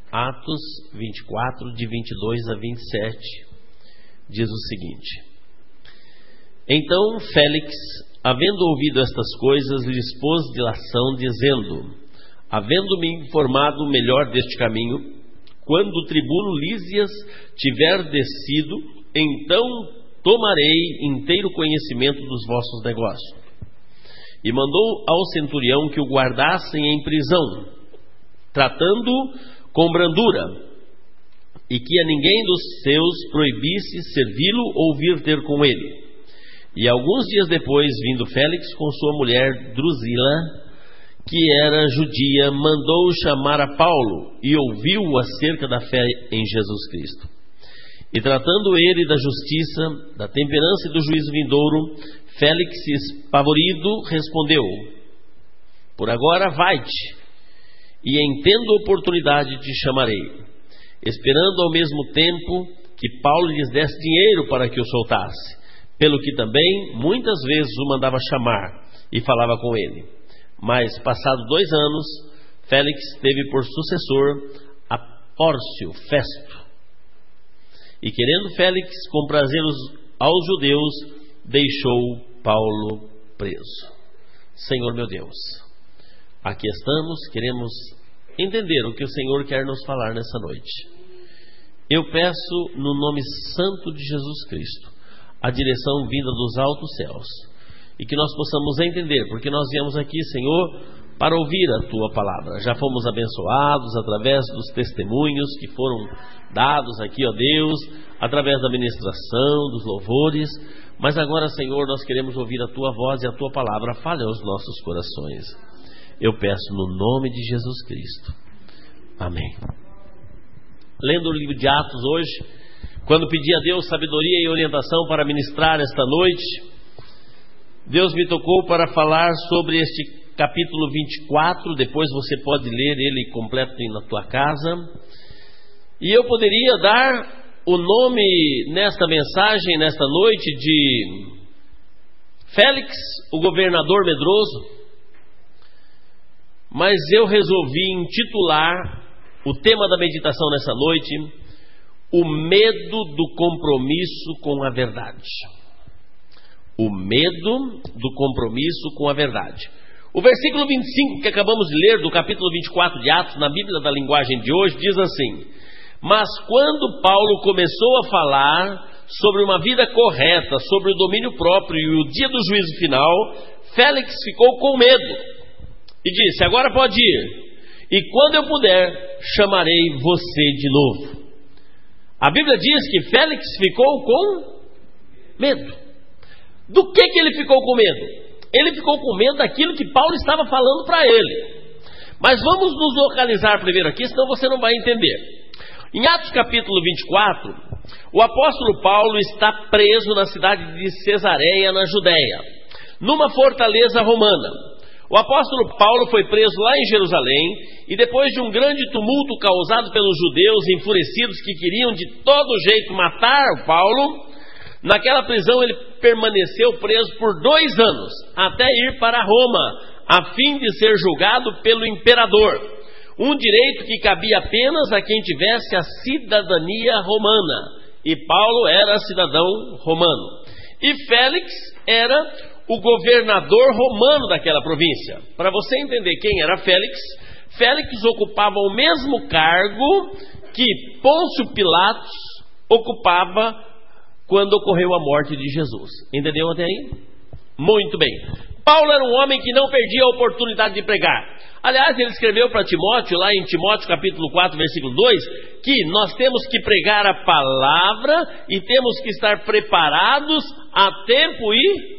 Atos 24, de 22 a 27, diz o seguinte: Então Félix, havendo ouvido estas coisas, lhes pôs dilação, dizendo: Havendo-me informado melhor deste caminho, quando o tribuno Lísias tiver descido, então tomarei inteiro conhecimento dos vossos negócios. E mandou ao centurião que o guardassem em prisão, tratando-o com brandura, e que a ninguém dos seus proibisse servi-lo ou vir ter com ele. E alguns dias depois, vindo Félix com sua mulher Drusila, que era judia, mandou chamar a Paulo e ouviu acerca da fé em Jesus Cristo. E tratando ele da justiça, da temperança e do juízo vindouro, Félix, espavorido, respondeu: Por agora vai-te, e em tendo oportunidade te chamarei, esperando ao mesmo tempo que Paulo lhes desse dinheiro para que o soltasse, pelo que também muitas vezes o mandava chamar e falava com ele. Mas, passados 2 anos, Félix teve por sucessor a Pórcio Festo. E querendo Félix comprazer aos judeus, deixou Paulo preso. Senhor meu Deus, aqui estamos, queremos entender o que o Senhor quer nos falar nessa noite. Eu peço no nome santo de Jesus Cristo a direção vinda dos altos céus, e que nós possamos entender, porque nós viemos aqui, Senhor, para ouvir a Tua palavra. Já fomos abençoados através dos testemunhos que foram dados aqui, ó Deus, através da ministração, dos louvores, mas agora, Senhor, nós queremos ouvir a Tua voz e a Tua palavra fale aos nossos corações. Eu peço no nome de Jesus Cristo. Amém. Lendo o livro de Atos hoje, quando pedi a Deus sabedoria e orientação para ministrar esta noite, Deus me tocou para falar sobre este capítulo 24, depois você pode ler ele completo na tua casa, e eu poderia dar o nome nesta mensagem, nesta noite, de Félix, o governador medroso, mas eu resolvi intitular o tema da meditação nessa noite: o medo do compromisso com a verdade. O medo do compromisso com a verdade. O versículo 25 que acabamos de ler do capítulo 24 de Atos, na Bíblia da linguagem de hoje, diz assim: Mas quando Paulo começou a falar sobre uma vida correta, sobre o domínio próprio e o dia do juízo final, Félix ficou com medo e disse: Agora pode ir, e quando eu puder, chamarei você de novo. A Bíblia diz que Félix ficou com medo. Do que ele ficou com medo? Ele ficou com medo daquilo que Paulo estava falando para ele. Mas vamos nos localizar primeiro aqui, senão você não vai entender. Em Atos capítulo 24, o apóstolo Paulo está preso na cidade de Cesareia, na Judéia, numa fortaleza romana. O apóstolo Paulo foi preso lá em Jerusalém, e depois de um grande tumulto causado pelos judeus enfurecidos que queriam de todo jeito matar o Paulo, naquela prisão ele permaneceu preso por 2 anos, até ir para Roma, a fim de ser julgado pelo imperador, um direito que cabia apenas a quem tivesse a cidadania romana, e Paulo era cidadão romano, e Félix era o governador romano daquela província. Para você entender quem era Félix, Félix ocupava o mesmo cargo que Pôncio Pilatos ocupava quando ocorreu a morte de Jesus. Entendeu até aí? Muito bem. Paulo era um homem que não perdia a oportunidade de pregar. Aliás, ele escreveu para Timóteo, lá em Timóteo capítulo 4, versículo 2, que nós temos que pregar a palavra e temos que estar preparados a tempo e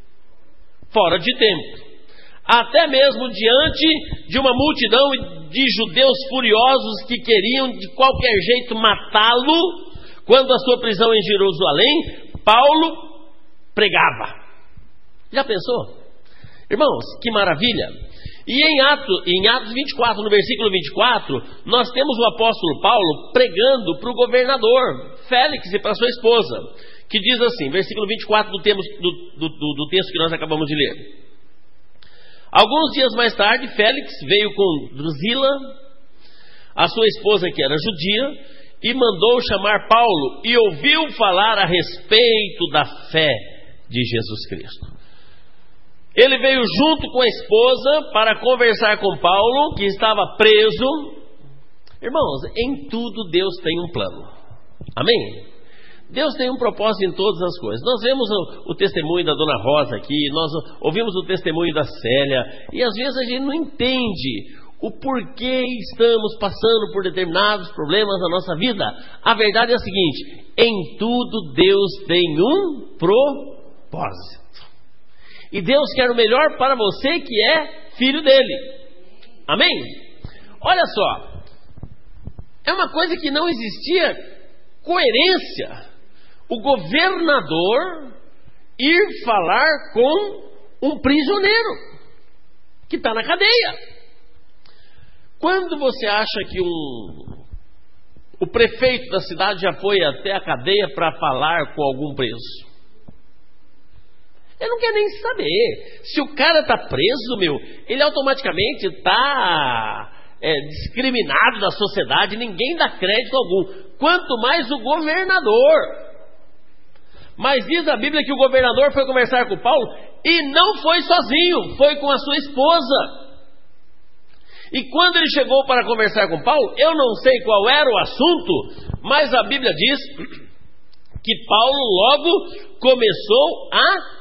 fora de tempo. Até mesmo diante de uma multidão de judeus furiosos que queriam de qualquer jeito matá-lo. Quando a sua prisão em Jerusalém, Paulo pregava. Já pensou? Irmãos, que maravilha! E em Atos 24, no versículo 24, nós temos o apóstolo Paulo pregando para o governador Félix e para sua esposa, que diz assim, versículo 24 do texto que nós acabamos de ler: Alguns dias mais tarde, Félix veio com Drusila, a sua esposa, que era judia, e mandou chamar Paulo e ouviu falar a respeito da fé de Jesus Cristo. Ele veio junto com a esposa para conversar com Paulo, que estava preso. Irmãos, em tudo Deus tem um plano. Amém? Deus tem um propósito em todas as coisas. Nós vemos o testemunho da Dona Rosa aqui, nós ouvimos o testemunho da Célia, e às vezes a gente não entende o porquê estamos passando por determinados problemas na nossa vida. A verdade é a seguinte: em tudo Deus tem um propósito. E Deus quer o melhor para você que é filho dele. Amém? Olha só, é uma coisa que não existia coerência o governador ir falar com um prisioneiro que está na cadeia. Quando você acha que o prefeito da cidade já foi até a cadeia para falar com algum preso? Ele não quer nem saber. Se o cara está preso, ele automaticamente está discriminado da sociedade, ninguém dá crédito algum. Quanto mais o governador. Mas diz a Bíblia que o governador foi conversar com Paulo e não foi sozinho, foi com a sua esposa. E quando ele chegou para conversar com Paulo, eu não sei qual era o assunto, mas a Bíblia diz que Paulo logo começou a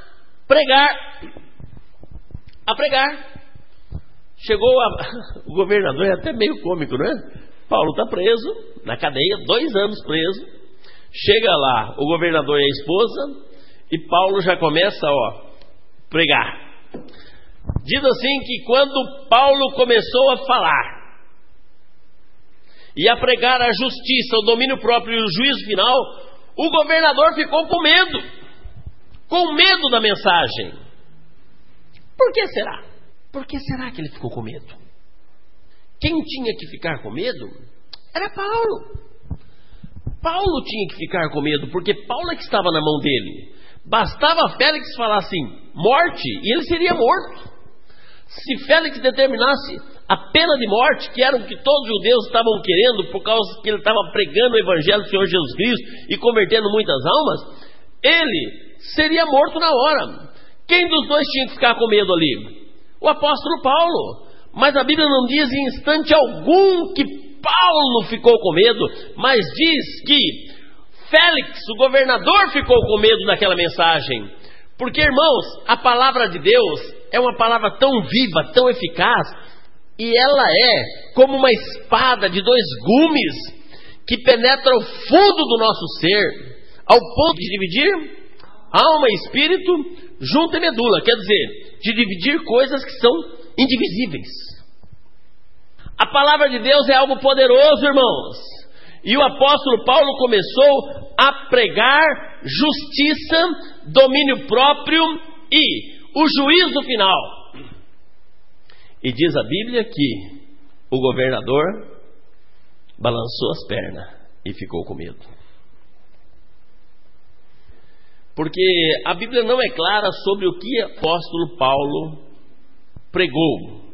pregar. Chegou o governador, é até meio cômico, não é? Paulo está preso, na cadeia, 2 anos preso. Chega lá o governador e a esposa, e Paulo já começa a pregar. Diz assim que quando Paulo começou a falar e a pregar a justiça, o domínio próprio e o juízo final, o governador ficou com medo da mensagem. Por que será? Por que será que ele ficou com medo? Quem tinha que ficar com medo era Paulo. Paulo tinha que ficar com medo, porque Paulo é que estava na mão dele. Bastava Félix falar assim, morte, e ele seria morto. Se Félix determinasse a pena de morte, que era o que todos os judeus estavam querendo, por causa que ele estava pregando o evangelho do Senhor Jesus Cristo e convertendo muitas almas, ele seria morto na hora. Quem dos dois tinha que ficar com medo ali? O apóstolo Paulo. Mas a Bíblia não diz em instante algum que Paulo ficou com medo, mas diz que Félix, o governador, ficou com medo daquela mensagem. Porque, irmãos, a palavra de Deus é uma palavra tão viva, tão eficaz, e ela é como uma espada de 2 gumes que penetra o fundo do nosso ser, ao ponto de dividir alma e espírito, junto e medula, quer dizer, de dividir coisas que são indivisíveis. A palavra de Deus é algo poderoso, irmãos. E o apóstolo Paulo começou a pregar justiça, domínio próprio e o juízo final. E diz a Bíblia que o governador balançou as pernas e ficou com medo. Porque a Bíblia não é clara sobre o que o apóstolo Paulo pregou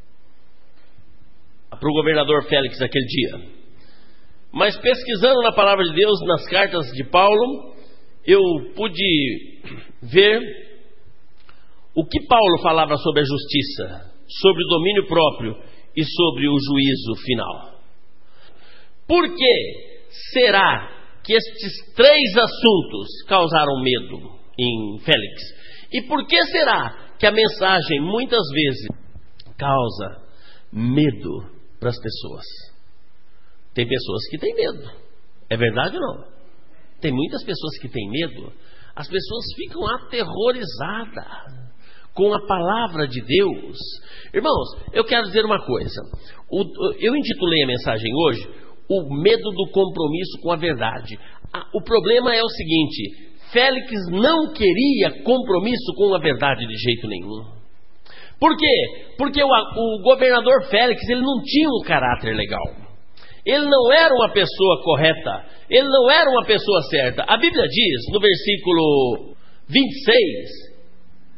para o governador Félix naquele dia. Mas pesquisando na palavra de Deus, nas cartas de Paulo, eu pude ver o que Paulo falava sobre a justiça, sobre o domínio próprio e sobre o juízo final. Por que será que estes 3 assuntos causaram medo em Félix? E por que será que a mensagem muitas vezes causa medo para as pessoas? Tem pessoas que têm medo. É verdade ou não? Tem muitas pessoas que têm medo. As pessoas ficam aterrorizadas com a palavra de Deus. Irmãos, eu quero dizer uma coisa. Eu intitulei a mensagem hoje, o medo do compromisso com a verdade. O problema é o seguinte: Félix não queria compromisso com a verdade de jeito nenhum. Por quê? Porque o governador Félix, ele não tinha um caráter legal. Ele não era uma pessoa correta. Ele não era uma pessoa certa. A Bíblia diz, no versículo 26,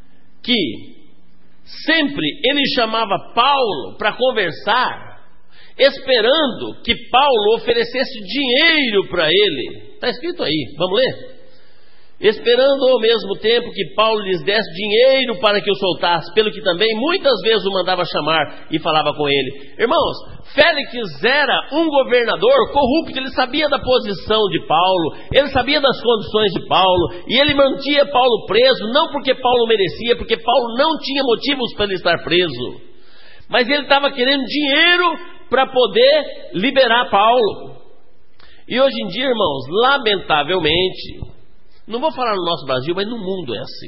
que sempre ele chamava Paulo para conversar esperando que Paulo oferecesse dinheiro para ele. Está escrito aí, vamos ler? Esperando ao mesmo tempo que Paulo lhes desse dinheiro para que o soltasse, pelo que também muitas vezes o mandava chamar e falava com ele. Irmãos, Félix era um governador corrupto, ele sabia da posição de Paulo, ele sabia das condições de Paulo, e ele mantinha Paulo preso, não porque Paulo merecia, porque Paulo não tinha motivos para ele estar preso, mas ele estava querendo dinheiro para poder liberar Paulo. E hoje em dia, irmãos, lamentavelmente, não vou falar no nosso Brasil, mas no mundo é assim.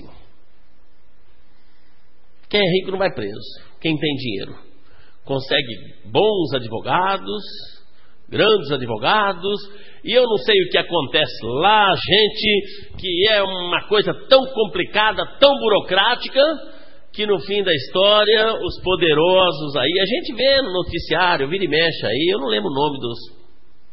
Quem é rico não vai preso. Quem tem dinheiro consegue bons advogados, grandes advogados, e eu não sei o que acontece lá, gente, que é uma coisa tão complicada, tão burocrática, que no fim da história, os poderosos aí, a gente vê no noticiário, vira e mexe aí, eu não lembro o nome dos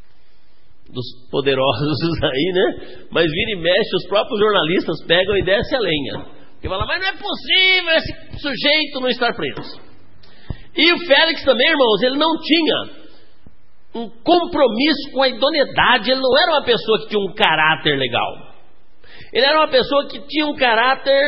poderosos aí, né? Mas vira e mexe, os próprios jornalistas pegam e descem a lenha. E falam, mas não é possível esse sujeito não estar preso. E o Félix também, irmãos, ele não tinha um compromisso com a idoneidade. Ele não era uma pessoa que tinha um caráter legal. Ele era uma pessoa que tinha um caráter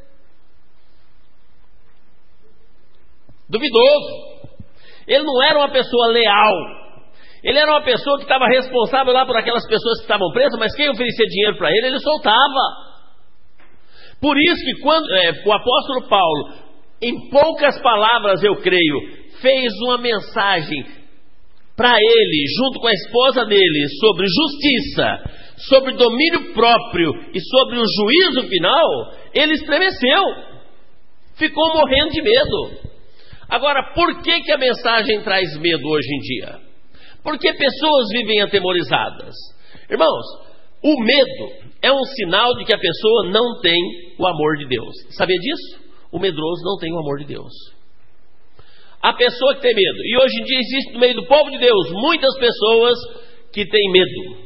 duvidoso. Ele não era uma pessoa leal. Ele era uma pessoa que estava responsável lá por aquelas pessoas que estavam presas, mas quem oferecia dinheiro para ele, ele soltava. Por isso que quando o apóstolo Paulo, em poucas palavras eu creio, fez uma mensagem para ele, junto com a esposa dele, sobre justiça, sobre domínio próprio e sobre o juízo final, ele estremeceu, ficou morrendo de medo. Agora, por que a mensagem traz medo hoje em dia? Porque pessoas vivem atemorizadas. Irmãos, o medo é um sinal de que a pessoa não tem o amor de Deus. Sabia disso? O medroso não tem o amor de Deus. A pessoa que tem medo, e hoje em dia existe no meio do povo de Deus muitas pessoas que têm medo.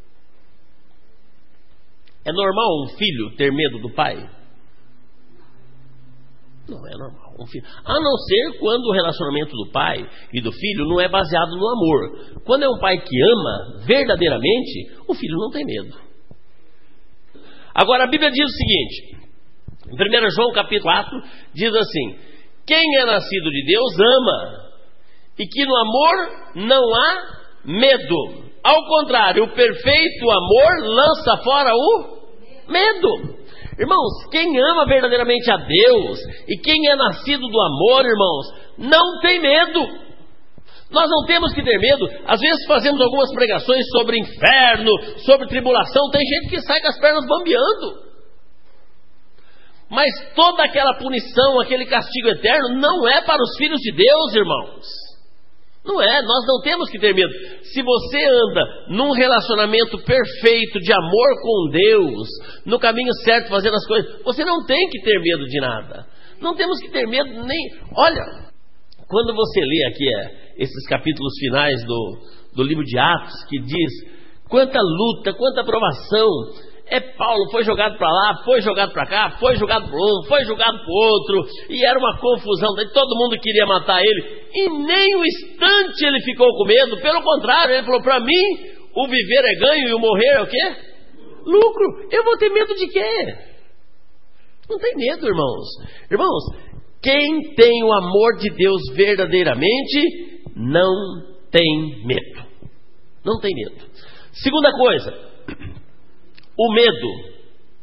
É normal um filho ter medo do pai? Não é normal. A não ser quando o relacionamento do pai e do filho não é baseado no amor. Quando é um pai que ama verdadeiramente, o filho não tem medo. Agora a Bíblia diz o seguinte, em 1 João capítulo 4, diz assim: quem é nascido de Deus ama, e que no amor não há medo. Ao contrário, o perfeito amor lança fora o medo. Irmãos, quem ama verdadeiramente a Deus e quem é nascido do amor, irmãos, não tem medo. Nós não temos que ter medo. Às vezes fazemos algumas pregações sobre inferno, sobre tribulação. Tem gente que sai com as pernas bambeando. Mas toda aquela punição, aquele castigo eterno, não é para os filhos de Deus, irmãos. Não é, nós não temos que ter medo. Se você anda num relacionamento perfeito de amor com Deus, no caminho certo, fazendo as coisas, você não tem que ter medo de nada. Não temos que ter medo nem... Olha, quando você lê aqui esses capítulos finais do livro de Atos, que diz quanta luta, quanta provação... Paulo foi jogado para lá, foi jogado para cá, foi jogado para um, foi jogado para o outro, e era uma confusão, todo mundo queria matar ele, e nem um instante ele ficou com medo. Pelo contrário, ele falou, para mim o viver é ganho e o morrer é o quê? Lucro. Eu vou ter medo de quê? Não tem medo, irmãos. Irmãos, quem tem o amor de Deus verdadeiramente não tem medo. Não tem medo. Segunda coisa, o medo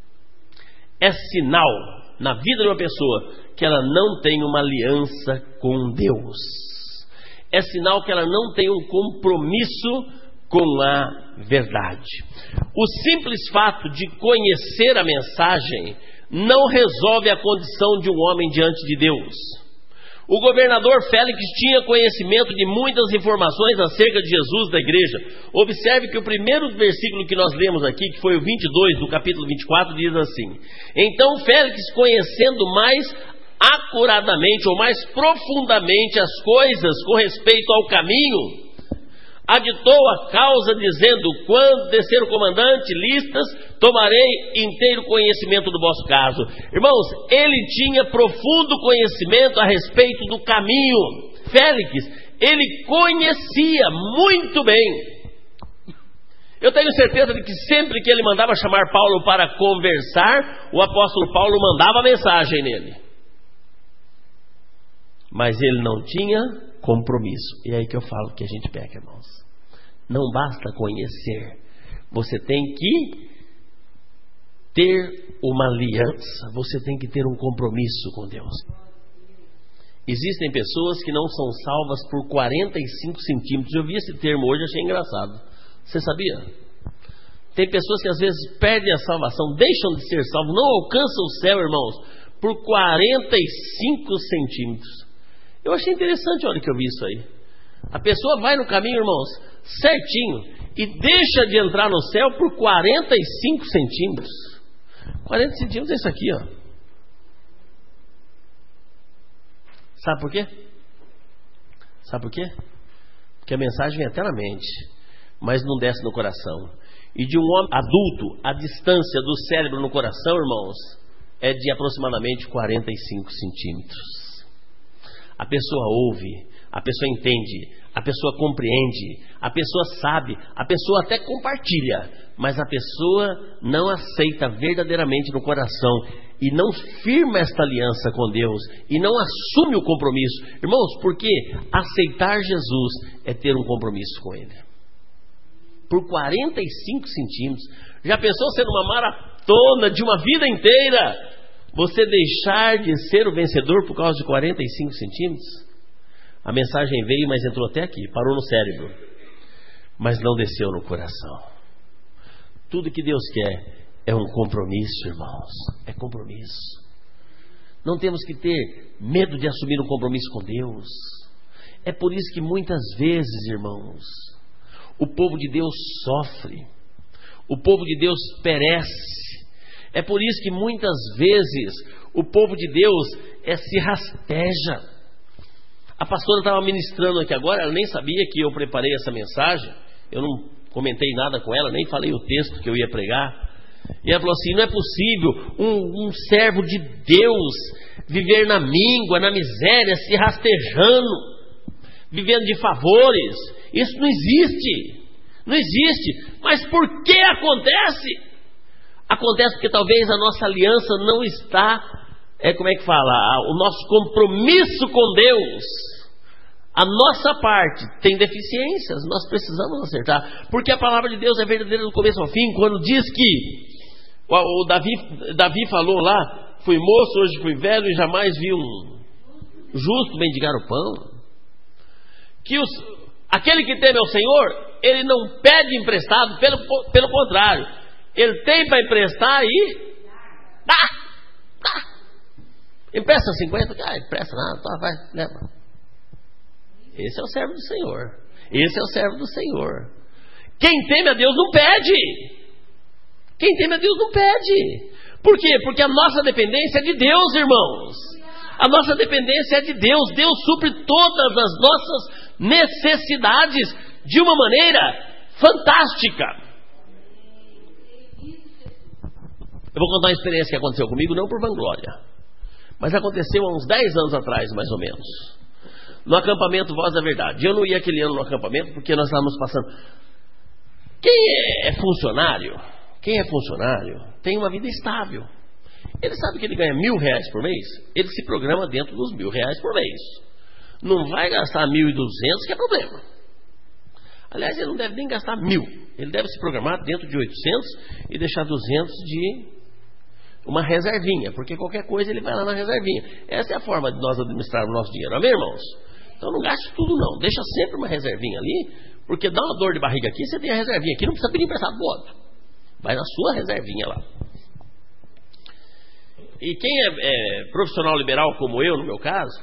é sinal na vida de uma pessoa que ela não tem uma aliança com Deus. É sinal que ela não tem um compromisso com a verdade. O simples fato de conhecer a mensagem não resolve a condição de um homem diante de Deus. O governador Félix tinha conhecimento de muitas informações acerca de Jesus da igreja. Observe que o primeiro versículo que nós lemos aqui, que foi o 22 do capítulo 24, diz assim: então Félix, conhecendo mais acuradamente ou mais profundamente as coisas com respeito ao caminho, aditou a causa, dizendo: quando descer o comandante Listas, tomarei inteiro conhecimento do vosso caso. Irmãos, ele tinha profundo conhecimento a respeito do caminho. Félix, ele conhecia muito bem. Eu tenho certeza de que sempre que ele mandava chamar Paulo para conversar, o apóstolo Paulo mandava mensagem nele. Mas ele não tinha compromisso. E é aí que eu falo que a gente peca, irmãos. Não basta conhecer. Você tem que ter uma aliança. Você tem que ter um compromisso com Deus. Existem pessoas que não são salvas por 45 centímetros. Eu vi esse termo hoje e achei engraçado. Você sabia? Tem pessoas que às vezes perdem a salvação, deixam de ser salvos, não alcançam o céu, irmãos, por 45 centímetros. Eu achei interessante a hora que eu vi isso aí. A pessoa vai no caminho, irmãos, certinho, e deixa de entrar no céu por 45 centímetros. 40 centímetros é isso aqui, ó. Sabe por quê? Sabe por quê? Porque a mensagem vem até na mente, mas não desce no coração. E de um homem adulto, a distância do cérebro no coração, irmãos, é de aproximadamente 45 centímetros. A pessoa ouve, a pessoa entende, a pessoa compreende, a pessoa sabe, a pessoa até compartilha, mas a pessoa não aceita verdadeiramente no coração e não firma esta aliança com Deus e não assume o compromisso. Irmãos, porque aceitar Jesus é ter um compromisso com Ele. Por 45 centímetros. Já pensou ser uma maratona de uma vida inteira? Você deixar de ser o vencedor por causa de 45 centímetros? A mensagem veio, mas entrou até aqui, parou no cérebro, mas não desceu no coração. Tudo que Deus quer é um compromisso, irmãos. É compromisso. Não temos que ter medo de assumir um compromisso com Deus. É por isso que muitas vezes, irmãos, o povo de Deus sofre, o povo de Deus perece. É por isso que muitas vezes o povo de Deus se rasteja. A pastora estava ministrando aqui agora, ela nem sabia que eu preparei essa mensagem. Eu não comentei nada com ela, nem falei o texto que eu ia pregar. E ela falou assim: não é possível um servo de Deus viver na míngua, na miséria, se rastejando, vivendo de favores. Isso não existe. Não existe. Mas por que acontece? Acontece porque talvez a nossa aliança não está, o nosso compromisso com Deus, a nossa parte tem deficiências, nós precisamos acertar, porque a palavra de Deus é verdadeira do começo ao fim, quando diz que o Davi falou lá: fui moço, hoje fui velho e jamais vi um justo mendigar o pão. Que aquele que teme ao Senhor, ele não pede emprestado, pelo contrário, ele tem para emprestar e dá. Empresta 50, empresta nada, tá, vai, leva. Esse é o servo do Senhor. Esse é o servo do Senhor. Quem teme a Deus não pede. Quem teme a Deus não pede. Por quê? Porque a nossa dependência é de Deus, irmãos. A nossa dependência é de Deus. Deus supre todas as nossas necessidades de uma maneira fantástica. Eu vou contar uma experiência que aconteceu comigo, não por vanglória, mas aconteceu há uns 10 anos atrás, mais ou menos, no acampamento Voz da Verdade. Eu não ia aquele ano no acampamento porque nós estávamos passando. Quem é funcionário tem uma vida estável. Ele sabe que ele ganha R$1.000 por mês, ele se programa dentro dos R$1.000 por mês. Não vai gastar 1.200, que é problema. Aliás, ele não deve nem gastar 1.000. Ele deve se programar dentro de 800 e deixar 200 de uma reservinha, porque qualquer coisa ele vai lá na reservinha. Essa é a forma de nós administrarmos o nosso dinheiro, amém, irmãos? Então não gaste tudo não, deixa sempre uma reservinha ali, porque dá uma dor de barriga aqui, você tem a reservinha aqui, não precisa pedir emprestado do outro, vai na sua reservinha lá. E quem é profissional liberal como eu, no meu caso,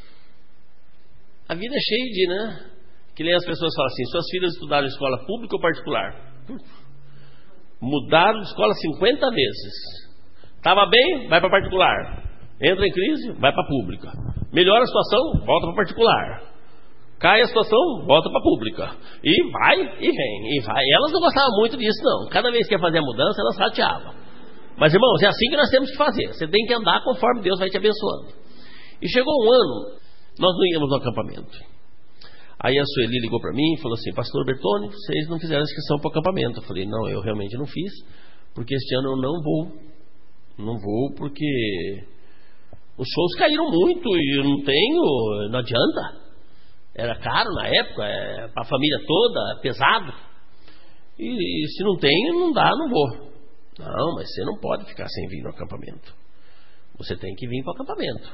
a vida é cheia de, que nem as pessoas falam assim: suas filhas estudaram em escola pública ou particular? Mudaram de escola 50 vezes. Estava bem, vai para particular. Entra em crise, vai para pública. Melhora a situação, volta para particular. Cai a situação, volta para pública. E vai, e vem, e vai. E elas não gostavam muito disso, não. Cada vez que ia fazer a mudança, elas rateavam. Mas, irmãos, é assim que nós temos que fazer. Você tem que andar conforme Deus vai te abençoando. E chegou um ano, nós não íamos no acampamento. Aí a Sueli ligou para mim e falou assim: pastor Bertone, vocês não fizeram inscrição para o acampamento. Eu falei: não, eu realmente não fiz, porque este ano eu não vou porque os shows caíram muito e eu não adianta, era caro na época, para a família toda, pesado, e se não tem, não dá, não vou. Não, mas você não pode ficar sem vir no acampamento, você tem que vir para o acampamento.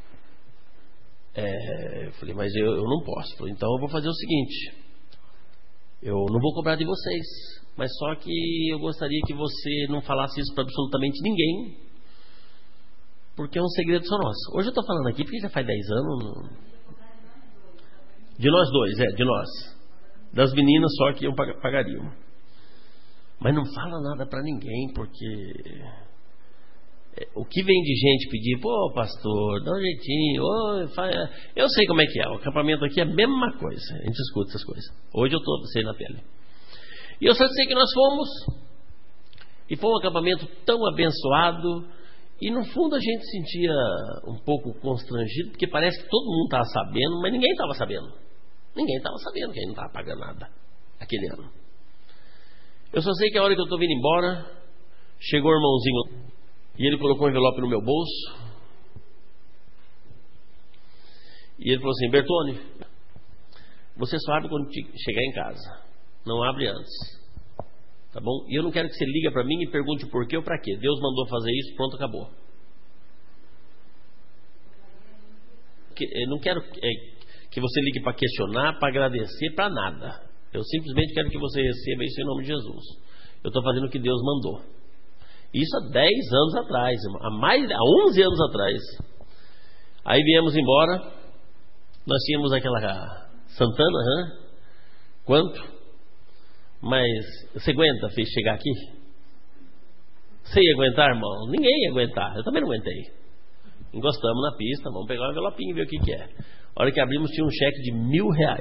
Eu falei: mas eu não posso. Eu falei: então eu vou fazer o seguinte, eu não vou cobrar de vocês, mas só que eu gostaria que você não falasse isso para absolutamente ninguém, porque é um segredo só nosso. Hoje eu estou falando aqui porque já faz 10 anos. De nós dois, de nós. Das meninas só que pagariam. Mas não fala nada para ninguém, porque o que vem de gente pedir: pô, pastor, dá um jeitinho, eu sei como é que é. O acampamento aqui é a mesma coisa. A gente escuta essas coisas. Hoje eu estou sem na pele. E eu só sei que nós fomos, e foi um acampamento tão abençoado. E no fundo a gente sentia um pouco constrangido, porque parece que todo mundo estava sabendo, mas ninguém estava sabendo. Ninguém estava sabendo que a gente não estava pagando nada aquele ano. Eu só sei que a hora que eu estou vindo embora, chegou o irmãozinho e ele colocou um envelope no meu bolso. E ele falou assim: Bertone, você só abre quando chegar em casa, não abre antes. Tá bom? E eu não quero que você ligue para mim e pergunte por quê ou para quê. Deus mandou fazer isso, pronto, acabou. Eu não quero que você ligue para questionar, para agradecer, para nada. Eu simplesmente quero que você receba isso em nome de Jesus. Eu estou fazendo o que Deus mandou. Isso há 10 anos atrás, há 11 anos atrás. Aí viemos embora. Nós tínhamos aquela Santana, quanto? Mas você aguenta chegar aqui? Você ia aguentar, irmão? Ninguém ia aguentar. Eu também não aguentei. Encostamos na pista, vamos pegar um envelopinho e ver o que é. A hora que abrimos tinha um cheque de R$1.000.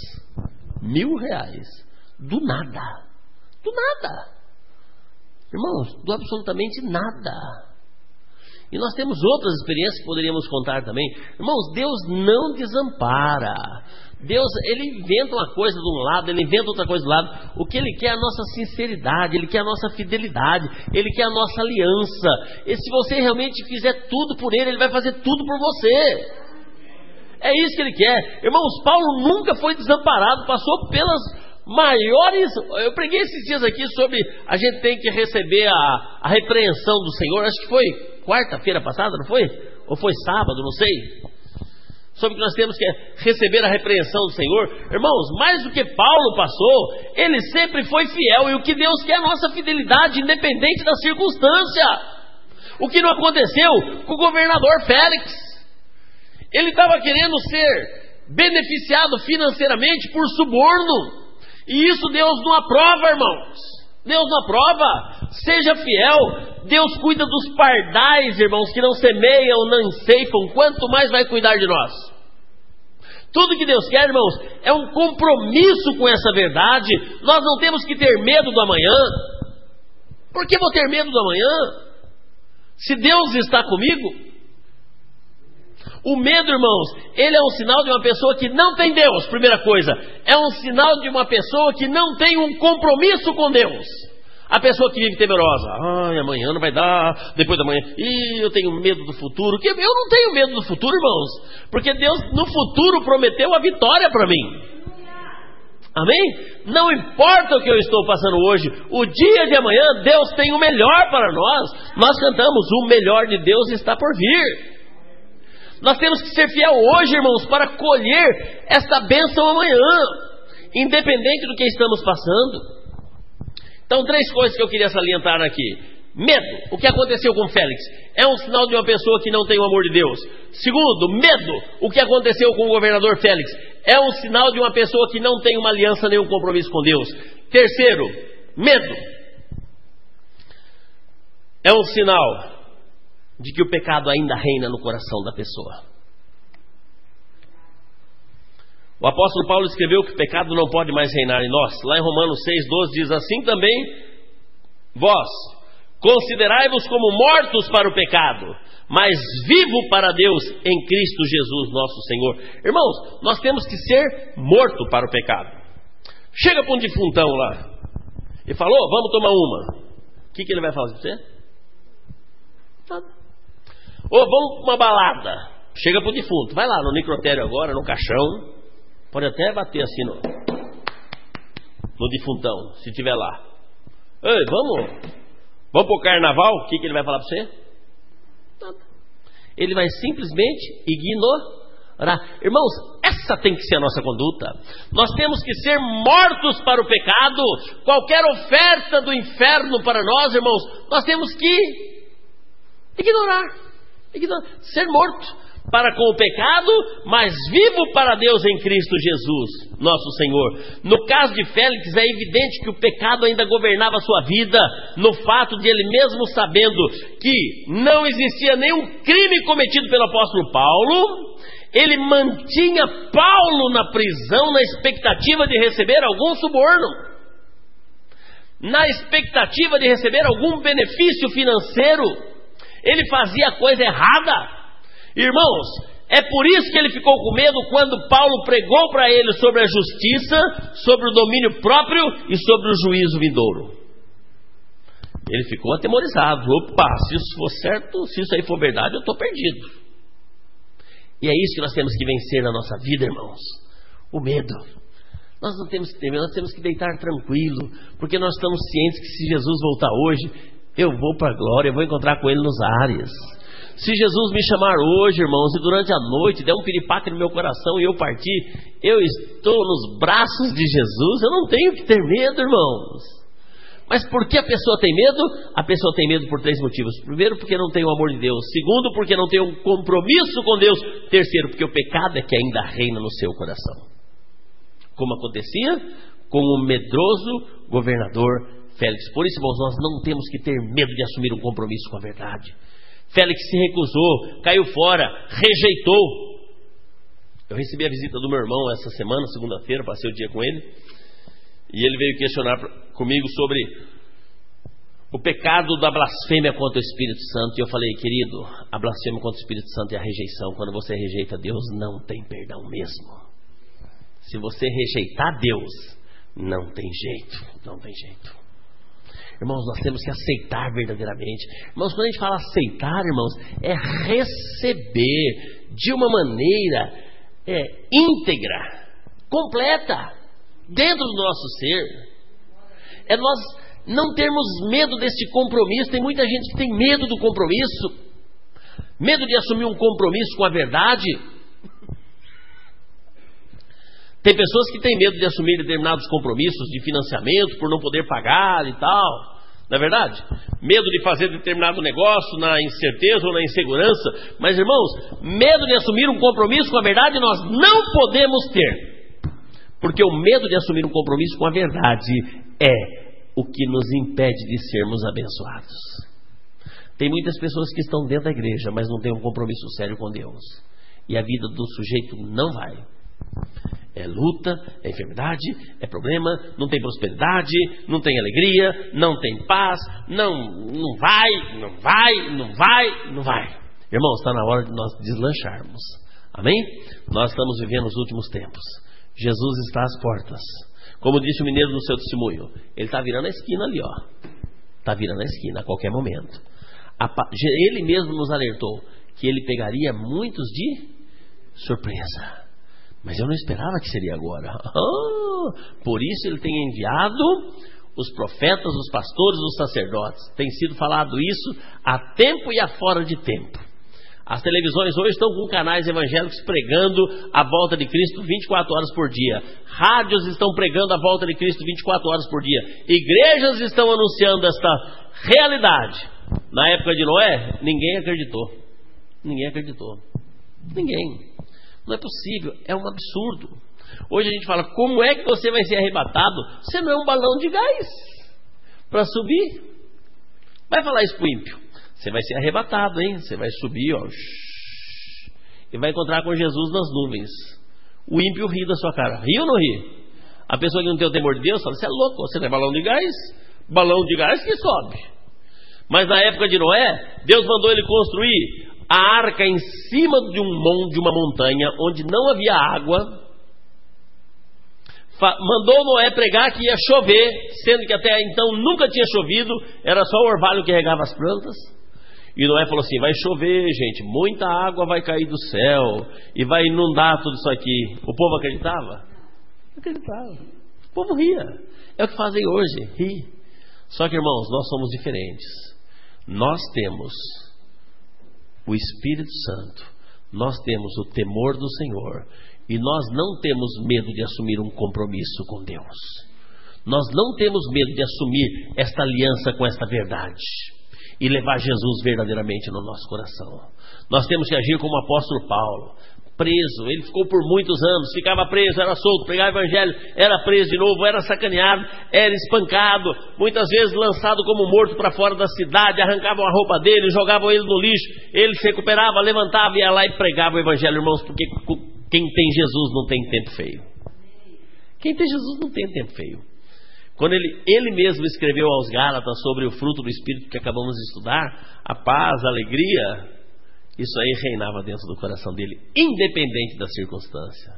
R$1.000. Do nada. Do nada. Irmãos, do absolutamente nada. E nós temos outras experiências que poderíamos contar também. Irmãos, Deus não desampara. Deus, Ele inventa uma coisa de um lado, Ele inventa outra coisa do lado. O que Ele quer é a nossa sinceridade, Ele quer a nossa fidelidade, Ele quer a nossa aliança. E se você realmente fizer tudo por Ele, Ele vai fazer tudo por você. É isso que Ele quer. Irmãos, Paulo nunca foi desamparado, passou pelas maiores... Eu preguei esses dias aqui sobre a gente tem que receber a repreensão do Senhor. Acho que foi quarta-feira passada, não foi? Ou foi sábado, não sei. Sobre que nós temos que receber a repreensão do Senhor. Irmãos, mais do que Paulo passou, ele sempre foi fiel. E o que Deus quer é a nossa fidelidade, independente da circunstância. O que não aconteceu com o governador Félix. Ele estava querendo ser beneficiado financeiramente por suborno. E isso Deus não aprova, irmãos. Deus não aprova. Seja fiel. Deus cuida dos pardais, irmãos, que não semeiam, não ceifam. Quanto mais vai cuidar de nós? Tudo que Deus quer, irmãos, é um compromisso com essa verdade. Nós não temos que ter medo do amanhã. Por que vou ter medo do amanhã? Se Deus está comigo. O medo, irmãos, ele é um sinal de uma pessoa que não tem Deus. Primeira coisa, é um sinal de uma pessoa que não tem um compromisso com Deus. A pessoa que vive temerosa: ai, amanhã não vai dar, depois da manhã, eu tenho medo do futuro. Eu não tenho medo do futuro, irmãos, porque Deus no futuro prometeu a vitória para mim. Amém? Não importa o que eu estou passando hoje, o dia de amanhã Deus tem o melhor para nós. Nós cantamos: o melhor de Deus está por vir. Nós temos que ser fiel hoje, irmãos, para colher esta bênção amanhã, independente do que estamos passando. Então, 3 coisas que eu queria salientar aqui. Medo. O que aconteceu com Félix? É um sinal de uma pessoa que não tem o amor de Deus. Segundo, medo. O que aconteceu com o governador Félix? É um sinal de uma pessoa que não tem uma aliança nem um compromisso com Deus. Terceiro, medo. É um sinal de que o pecado ainda reina no coração da pessoa. O apóstolo Paulo escreveu que o pecado não pode mais reinar em nós. Lá em Romanos 6,12 diz: assim também vós, Considerai-vos como mortos para o pecado, mas vivo para Deus em Cristo Jesus nosso Senhor. Irmãos, nós temos que ser morto para o pecado. Chega para um defuntão lá e falou, vamos tomar uma. O que ele vai fazer para você? Nada. Ou vamos para uma balada. Chega para o defunto, vai lá no necrotério agora, no caixão. Pode até bater assim no defuntão, se tiver lá. Ei, vamos para o carnaval. O que ele vai falar para você? Nada. Ele vai simplesmente ignorar. Irmãos, essa tem que ser a nossa conduta. Nós temos que ser mortos para o pecado. Qualquer oferta do inferno para nós, irmãos, nós temos que ignorar. Ser morto para com o pecado, mas vivo para Deus em Cristo Jesus, nosso Senhor. No caso de Félix, é evidente que o pecado ainda governava a sua vida, no fato de ele mesmo sabendo que não existia nenhum crime cometido pelo apóstolo Paulo, ele mantinha Paulo na prisão na expectativa de receber algum suborno, na expectativa de receber algum benefício financeiro. Ele fazia a coisa errada. Irmãos, é por isso que ele ficou com medo quando Paulo pregou para ele sobre a justiça, sobre o domínio próprio e sobre o juízo vindouro. Ele ficou atemorizado. Opa, se isso for certo, se isso aí for verdade, eu estou perdido. E é isso que nós temos que vencer na nossa vida, irmãos. O medo. Nós não temos que ter medo, nós temos que deitar tranquilo, porque nós estamos cientes que se Jesus voltar hoje, eu vou para a glória, eu vou encontrar com Ele nos ares. Se Jesus me chamar hoje, irmãos, e durante a noite der um piripaque no meu coração e eu partir, eu estou nos braços de Jesus. Eu não tenho que ter medo, irmãos. Mas por que a pessoa tem medo? A pessoa tem medo por 3 motivos. Primeiro, porque não tem o amor de Deus. Segundo, porque não tem um compromisso com Deus. Terceiro, porque o pecado é que ainda reina no seu coração, como acontecia com o medroso governador Félix. Por isso, irmãos, nós não temos que ter medo de assumir um compromisso com a verdade. Félix se recusou, caiu fora, rejeitou. Eu recebi a visita do meu irmão essa semana, segunda-feira, passei o dia com ele, e ele veio questionar comigo sobre o pecado da blasfêmia contra o Espírito Santo. E eu falei, querido, a blasfêmia contra o Espírito Santo é a rejeição. Quando você rejeita Deus, não tem perdão mesmo. Se você rejeitar Deus, não tem jeito, não tem jeito. Irmãos, nós temos que aceitar verdadeiramente. Irmãos, quando a gente fala aceitar, irmãos, é receber de uma maneira íntegra, completa, dentro do nosso ser. É nós não termos medo desse compromisso. Tem muita gente que tem medo do compromisso, medo de assumir um compromisso com a verdade. Tem pessoas que têm medo de assumir determinados compromissos de financiamento por não poder pagar e tal. Não é verdade? Medo de fazer determinado negócio na incerteza ou na insegurança. Mas, irmãos, medo de assumir um compromisso com a verdade nós não podemos ter. Porque o medo de assumir um compromisso com a verdade é o que nos impede de sermos abençoados. Tem muitas pessoas que estão dentro da igreja, mas não têm um compromisso sério com Deus. E a vida do sujeito não vai. É luta, é enfermidade, é problema, não tem prosperidade, não tem alegria, não tem paz, não vai. Irmãos, está na hora de nós deslancharmos. Amém? Nós estamos vivendo os últimos tempos. Jesus está às portas. Como disse o mineiro no seu testemunho, ele está virando a esquina ali, ó. Está virando a esquina a qualquer momento. Ele mesmo nos alertou que ele pegaria muitos de surpresa. Mas eu não esperava que seria agora. Por isso ele tem enviado os profetas, os pastores, os sacerdotes. Tem sido falado isso a tempo e a fora de tempo. As televisões hoje estão com canais evangélicos pregando a volta de Cristo 24 horas por dia. Rádios estão pregando a volta de Cristo 24 horas por dia. Igrejas estão anunciando esta realidade. Na época de Noé, ninguém acreditou. Ninguém. Não é possível, é um absurdo. Hoje a gente fala, como é que você vai ser arrebatado? Você não é um balão de gás para subir. Vai falar isso pro ímpio. Você vai ser arrebatado, hein? Você vai subir, ó, e vai encontrar com Jesus nas nuvens. O ímpio ri da sua cara. Ri ou não ri? A pessoa que não tem o temor de Deus fala, você é louco, você não é balão de gás? Balão de gás que sobe. Mas na época de Noé, Deus mandou ele construir a arca em cima de uma montanha onde não havia água. Mandou Noé pregar que ia chover, sendo que até então nunca tinha chovido, era só o orvalho que regava as plantas. E Noé falou assim: vai chover, gente, muita água vai cair do céu e vai inundar tudo isso aqui. O povo acreditava? Acreditava. O povo ria. É o que fazem hoje, ri. Só que, irmãos, nós somos diferentes. Nós temos o Espírito Santo, nós temos o temor do Senhor, e nós não temos medo de assumir um compromisso com Deus. Nós não temos medo de assumir esta aliança com esta verdade e levar Jesus verdadeiramente no nosso coração. Nós temos que agir como o apóstolo Paulo, preso. Ele ficou por muitos anos, ficava preso, era solto, pregava o evangelho, era preso de novo, era sacaneado, era espancado, muitas vezes lançado como morto para fora da cidade, arrancavam a roupa dele, jogavam ele no lixo, ele se recuperava, levantava, ia lá e pregava o evangelho, irmãos, porque quem tem Jesus não tem tempo feio. Quem tem Jesus não tem tempo feio. Quando ele mesmo escreveu aos Gálatas sobre o fruto do Espírito que acabamos de estudar, a paz, a alegria, isso aí reinava dentro do coração dele, independente da circunstância.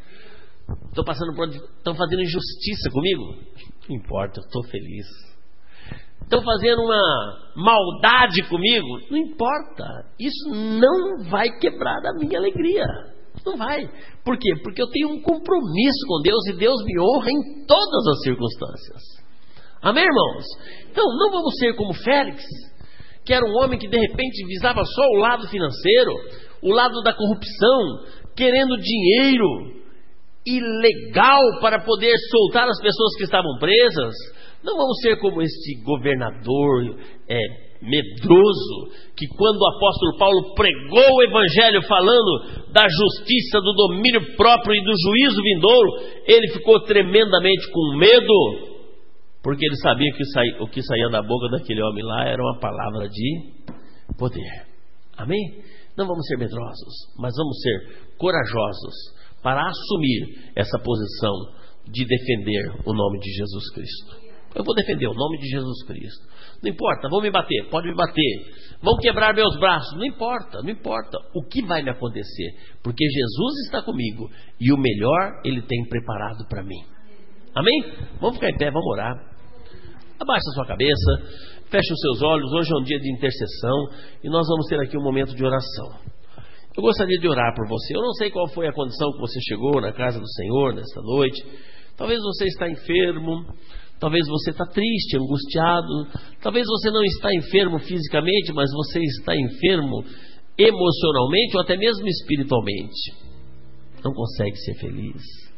Estão fazendo injustiça comigo? Não importa, eu estou feliz. Estão fazendo uma maldade comigo? Não importa, isso não vai quebrar a minha alegria. Não vai. Por quê? Porque eu tenho um compromisso com Deus e Deus me honra em todas as circunstâncias. Amém, irmãos? Então não vamos ser como Félix, que era um homem que de repente visava só o lado financeiro, o lado da corrupção, querendo dinheiro ilegal para poder soltar as pessoas que estavam presas. Não vamos ser como este governador medroso, que quando o apóstolo Paulo pregou o evangelho falando da justiça, do domínio próprio e do juízo vindouro, ele ficou tremendamente com medo, porque ele sabia que o que saía da boca daquele homem lá era uma palavra de poder. Amém? Não vamos ser medrosos, mas vamos ser corajosos para assumir essa posição de defender o nome de Jesus Cristo. Eu vou defender o nome de Jesus Cristo. Não importa, vão me bater, pode me bater, vão quebrar meus braços, não importa, não importa o que vai me acontecer, porque Jesus está comigo e o melhor Ele tem preparado para mim. Amém? Vamos ficar em pé, vamos orar. Abaixa a sua cabeça, feche os seus olhos. Hoje é um dia de intercessão e nós vamos ter aqui um momento de oração. Eu gostaria de orar por você. Eu não sei qual foi a condição que você chegou na casa do Senhor nesta noite. Talvez você está enfermo, talvez você está triste, angustiado, talvez você não está enfermo fisicamente, mas você está enfermo emocionalmente ou até mesmo espiritualmente. Não consegue ser feliz,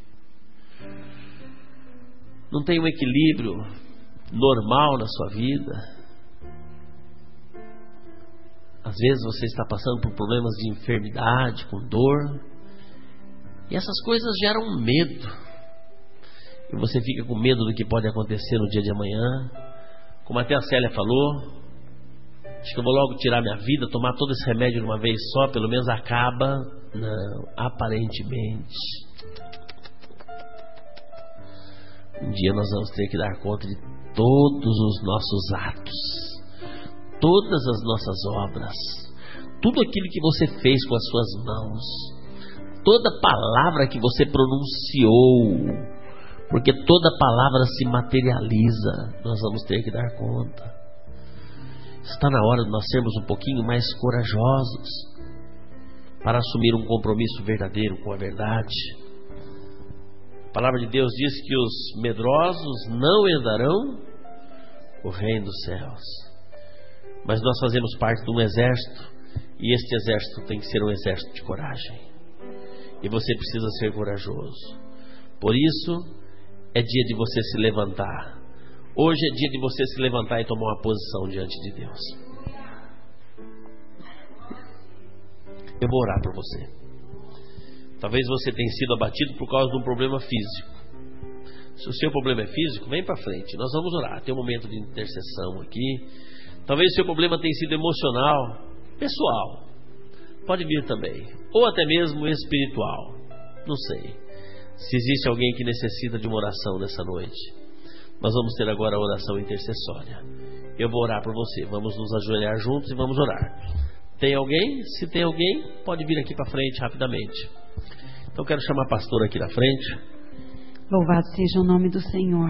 não tem um equilíbrio normal na sua vida. Às vezes você está passando por problemas de enfermidade, com dor, e essas coisas geram medo. E você fica com medo do que pode acontecer no dia de amanhã. Como até a Célia falou, acho que eu vou logo tirar minha vida, tomar todo esse remédio de uma vez só, pelo menos acaba. Não, aparentemente um dia nós vamos ter que dar conta de todos os nossos atos, todas as nossas obras, tudo aquilo que você fez com as suas mãos, toda palavra que você pronunciou, porque toda palavra se materializa. Nós vamos ter que dar conta. Está na hora de nós sermos um pouquinho mais corajosos para assumir um compromisso verdadeiro com a verdade. A palavra de Deus diz que os medrosos não herdarão o reino dos céus. Mas nós fazemos parte de um exército, e este exército tem que ser um exército de coragem, e você precisa ser corajoso. Por isso é dia de você se levantar. Hoje é dia de você se levantar e tomar uma posição diante de Deus. Eu vou orar por você. Talvez você tenha sido abatido por causa de um problema físico. Se o seu problema é físico, vem para frente, nós vamos orar. Tem um momento de intercessão aqui. Talvez o seu problema tenha sido emocional, pessoal, pode vir também, ou até mesmo espiritual, não sei. Se existe alguém que necessita de uma oração nessa noite, nós vamos ter agora a oração intercessória. eu vou orar por você. Vamos nos ajoelhar juntos e vamos orar. Tem alguém? Se tem alguém, pode vir aqui para frente rapidamente. Então eu quero chamar a pastora aqui na frente. Louvado seja o nome do Senhor.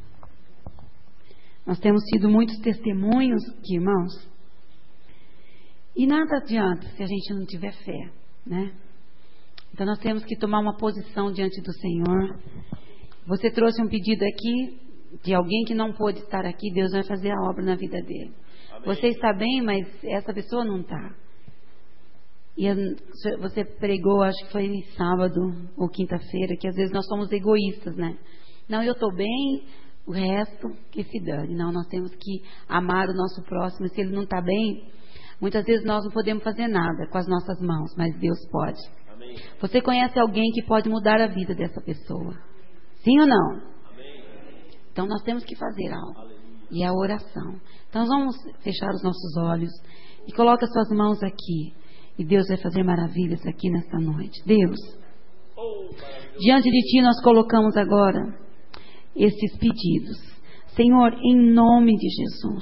Nós temos tido muitos testemunhos aqui, irmãos. E nada adianta se a gente não tiver fé, né? Então nós temos que tomar uma posição diante do Senhor. Você trouxe um pedido aqui de alguém que não pôde estar aqui. Deus vai fazer a obra na vida dele. Amém. Você está bem, mas essa pessoa não está. E você pregou, acho que foi sábado ou quinta-feira, que às vezes nós somos egoístas, né? Não, eu estou bem, o resto que se dane. Não, nós temos que amar o nosso próximo. E se ele não está bem, muitas vezes nós não podemos fazer nada com as nossas mãos, mas Deus pode. Amém. Você conhece alguém que pode mudar a vida dessa pessoa? Sim ou não? Amém. Então nós temos que fazer algo. Aleluia. E a oração. Então vamos fechar os nossos olhos e coloca as suas mãos aqui. E Deus vai fazer maravilhas aqui nesta noite. Deus, diante de Ti nós colocamos agora esses pedidos. Senhor, em nome de Jesus.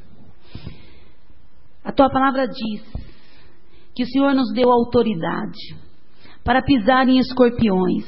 A Tua palavra diz que o Senhor nos deu autoridade para pisar em escorpiões.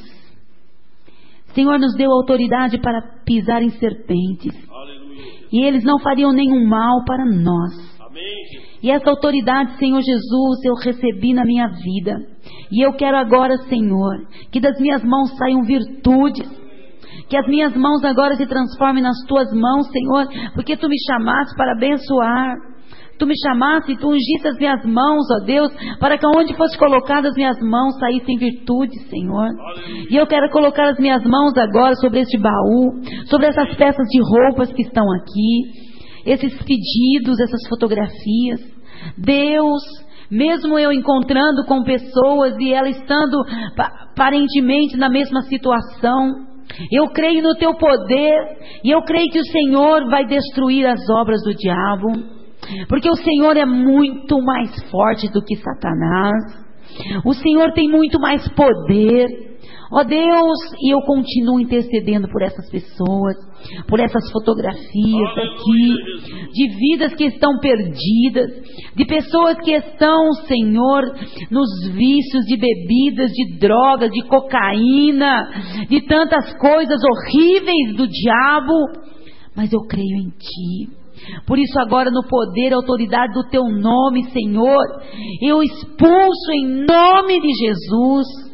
Senhor, nos deu autoridade para pisar em serpentes. Aleluia. E eles não fariam nenhum mal para nós. Amém. E essa autoridade, Senhor Jesus, eu recebi na minha vida. E eu quero agora, Senhor, que das minhas mãos saiam virtudes. Que as minhas mãos agora se transformem nas Tuas mãos, Senhor. Porque Tu me chamaste para abençoar. Tu me chamaste e Tu ungiste as minhas mãos, ó Deus, para que onde fosse colocadas as minhas mãos saíssem virtudes, Senhor. E eu quero colocar as minhas mãos agora sobre este baú, sobre essas peças de roupas que estão aqui. Esses pedidos, essas fotografias. Deus, mesmo eu encontrando com pessoas e ela estando aparentemente na mesma situação, eu creio no Teu poder e eu creio que o Senhor vai destruir as obras do diabo, porque o Senhor é muito mais forte do que Satanás. O Senhor tem muito mais poder. Ó Deus, e eu continuo intercedendo por essas pessoas, por essas fotografias aqui, de vidas que estão perdidas, de pessoas que estão, Senhor, nos vícios de bebidas, de drogas, de cocaína, de tantas coisas horríveis do diabo, mas eu creio em Ti. Por isso agora no poder e autoridade do Teu nome, Senhor, eu expulso em nome de Jesus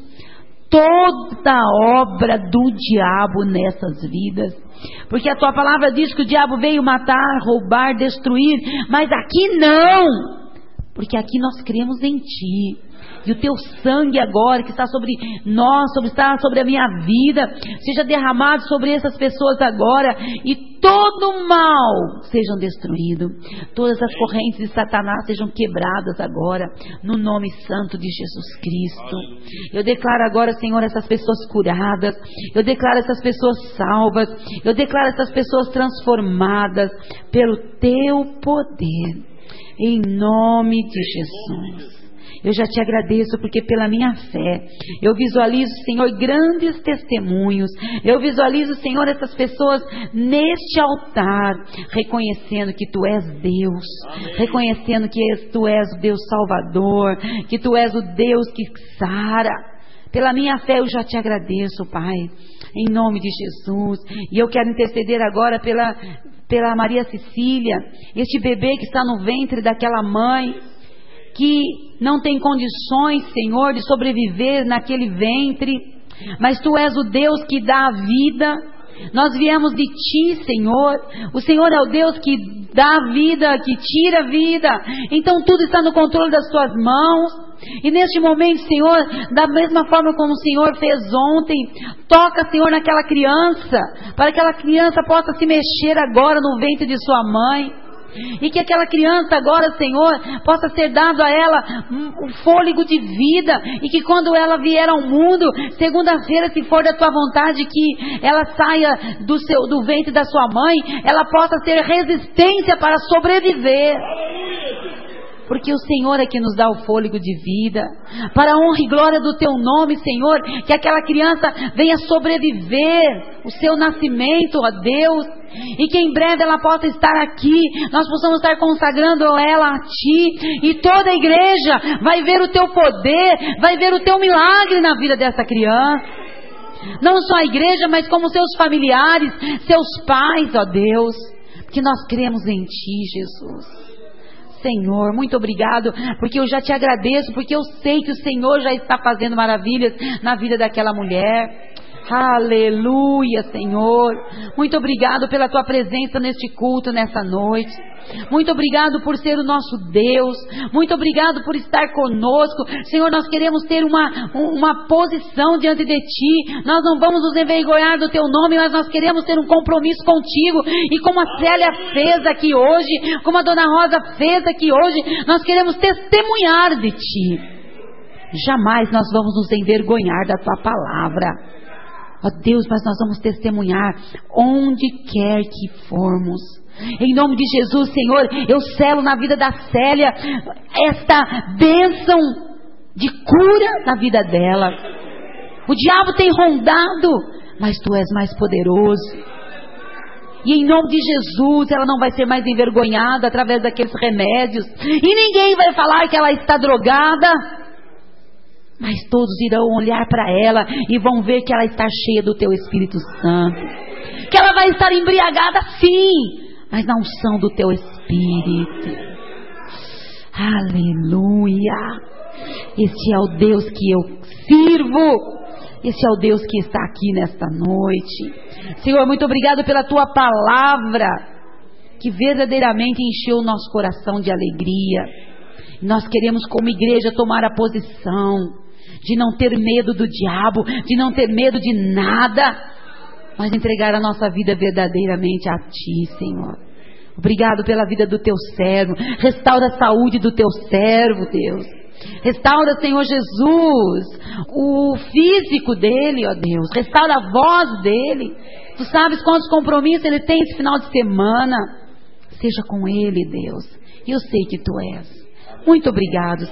toda obra do diabo nessas vidas. Porque a Tua palavra diz que o diabo veio matar, roubar, destruir, mas aqui não. Porque aqui nós cremos em Ti. E o Teu sangue agora que está sobre nós, está sobre a minha vida, seja derramado sobre essas pessoas agora, e todo o mal sejam destruído, todas as correntes de Satanás sejam quebradas agora, no nome santo de Jesus Cristo. Eu declaro agora, Senhor, essas pessoas curadas, eu declaro essas pessoas salvas, eu declaro essas pessoas transformadas pelo Teu poder, em nome de Jesus. Eu já Te agradeço porque pela minha fé eu visualizo, Senhor, grandes testemunhos. Eu visualizo, Senhor, essas pessoas neste altar, reconhecendo que Tu és Deus. Amém. Reconhecendo que Tu és o Deus Salvador, que Tu és o Deus que sara. Pela minha fé eu já Te agradeço, Pai, em nome de Jesus. E eu quero interceder agora pela Maria Cecília, este bebê que está no ventre daquela mãe, que não tem condições, Senhor, de sobreviver naquele ventre, mas Tu és o Deus que dá a vida. Nós viemos de Ti, Senhor. O Senhor é o Deus que dá a vida, que tira a vida. Então tudo está no controle das Tuas mãos. E neste momento, Senhor, da mesma forma como o Senhor fez ontem, toca, Senhor, naquela criança, para que aquela criança possa se mexer agora no ventre de sua mãe. E que aquela criança agora, Senhor, possa ser dado a ela um fôlego de vida. E que quando ela vier ao mundo, segunda-feira, se for da Tua vontade, que ela saia do ventre da sua mãe, ela possa ter resistência para sobreviver. porque o Senhor é que nos dá o fôlego de vida, para a honra e glória do Teu nome, Senhor, que aquela criança venha sobreviver o seu nascimento, ó Deus, e que em breve ela possa estar aqui, nós possamos estar consagrando ela a Ti, e toda a igreja vai ver o Teu poder, vai ver o Teu milagre na vida dessa criança, não só a igreja, mas como seus familiares, seus pais, ó Deus, porque nós cremos em Ti, Jesus. Senhor, muito obrigado, porque eu já Te agradeço, porque eu sei que o Senhor já está fazendo maravilhas na vida daquela mulher. Aleluia, Senhor. Muito obrigado pela Tua presença neste culto, nessa noite. Muito obrigado por ser o nosso Deus. Muito obrigado por estar conosco. Senhor, nós queremos ter uma posição diante de Ti. Nós não vamos nos envergonhar do Teu nome, mas nós queremos ter um compromisso contigo. E como a Célia fez aqui hoje, como a Dona Rosa fez aqui hoje, nós queremos testemunhar de Ti. Jamais nós vamos nos envergonhar da Tua palavra. Ó Deus, mas nós vamos testemunhar onde quer que formos. Em nome de Jesus, Senhor, eu selo na vida da Célia esta bênção de cura na vida dela. O diabo tem rondado, mas Tu és mais poderoso. E em nome de Jesus, ela não vai ser mais envergonhada através daqueles remédios. E ninguém vai falar que ela está drogada. Mas todos irão olhar para ela e vão ver que ela está cheia do Teu Espírito Santo. Que ela vai estar embriagada, sim, mas na unção do Teu Espírito. Aleluia. Esse é o Deus que eu sirvo. Esse é o Deus que está aqui nesta noite. Senhor, muito obrigado pela Tua palavra, que verdadeiramente encheu o nosso coração de alegria. Nós queremos, como igreja, tomar a posição de não ter medo do diabo, de não ter medo de nada, mas entregar a nossa vida verdadeiramente a Ti, Senhor. Obrigado pela vida do Teu servo. Restaura a saúde do Teu servo, Deus. Restaura, Senhor Jesus, o físico dele, ó Deus. Restaura a voz dele. Tu sabes quantos compromissos ele tem esse final de semana. Seja com ele, Deus. Eu sei que Tu és. Muito obrigado,